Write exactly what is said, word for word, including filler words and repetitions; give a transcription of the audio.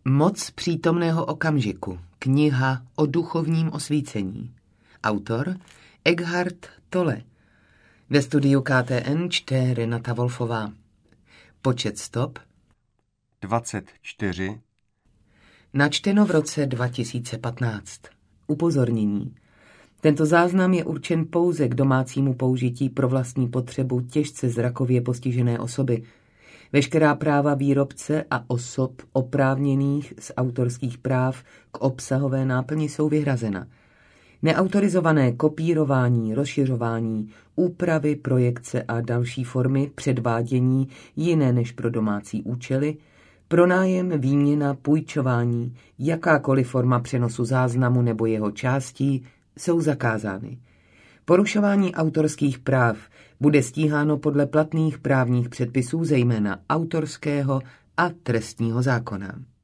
Moc přítomného okamžiku. Kniha o duchovním osvícení. Autor Eckhart Tolle. Ve studiu K T N čte Renata Wolfová. Počet stop dvacet čtyři. Načteno v roce dva tisíce patnáct. Upozornění. Tento záznam je určen pouze k domácímu použití pro vlastní potřebu těžce zrakově postižené osoby. Veškerá práva výrobce a osob oprávněných z autorských práv k obsahové náplni jsou vyhrazena. Neautorizované kopírování, rozšiřování, úpravy, projekce a další formy předvádění jiné než pro domácí účely, pronájem, výměna, půjčování, jakákoliv forma přenosu záznamu nebo jeho částí jsou zakázány. Porušování autorských práv bude stíháno podle platných právních předpisů, zejména autorského a trestního zákona.